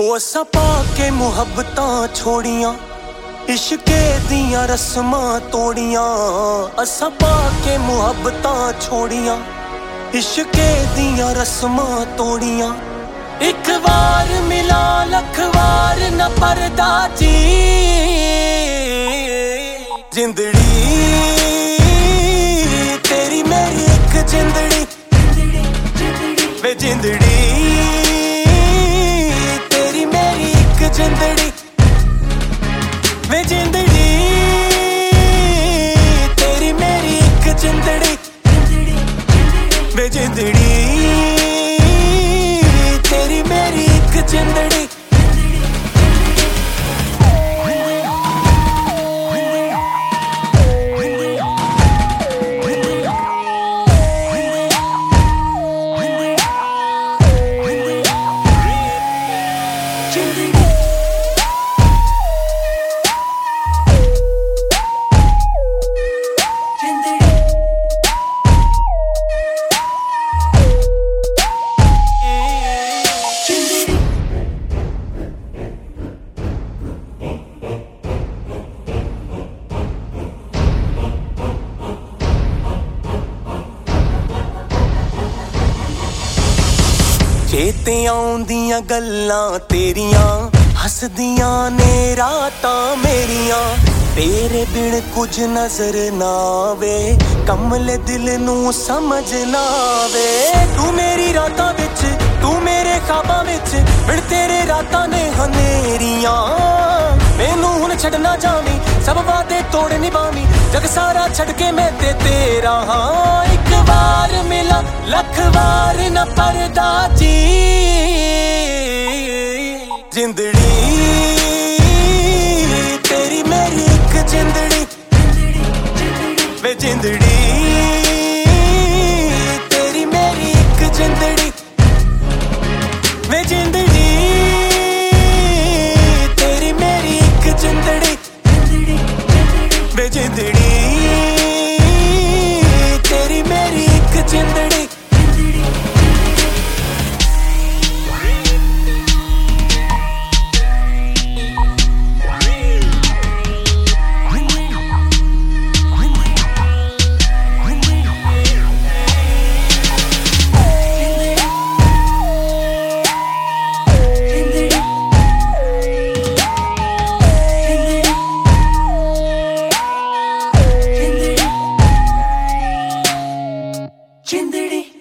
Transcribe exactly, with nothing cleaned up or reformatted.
असा पाके मुहब्बतां छोड़ियां, इश्के दियां रस्मां तोड़ियां। असा पाके मुहब्बतां छोड़ियां, इश्के दियां रस्मां तोड़ियां। एक बार मिला लख बार न परदा जी, जिंदड़ी तेरी मेरी एक जिंदड़ी वे जिंदड़ी तेरी मेरी एक जिंदड़ी वे जिंदड़ी तेरी मेरी एक जिंदड़ी वे जिंदड़ी तेरी मेरी एक जिंदड़ी। चेते आउंदियां गल्लां तेरियां, हसदियां ने रातां मेरियां। तेरे बिन कुछ नजर ना आवे, कमले दिल नू समझ ना आवे। तू मेरी रातां विच, तू मेरे ख्वाबां विच, बिन तेरे रातां ने हनेरियां। मैनू हुण छड्ड ना जावीं, सब वादे तोड़ निभावीं, जग सारा छड्ड के मैं ते तेरा हां। एक बार मिला लख बार न परदा जी, जिंदड़ी तेरी मेरी एक जिंदड़ी वे जिंदड़ी तेरी मेरी एक जिंदड़ी वे जिंदड़ी तेरी मेरी एक जिंदड़ी वे जिंदड़ी तेरी मेरी एक जिंदड़ी। Chindidi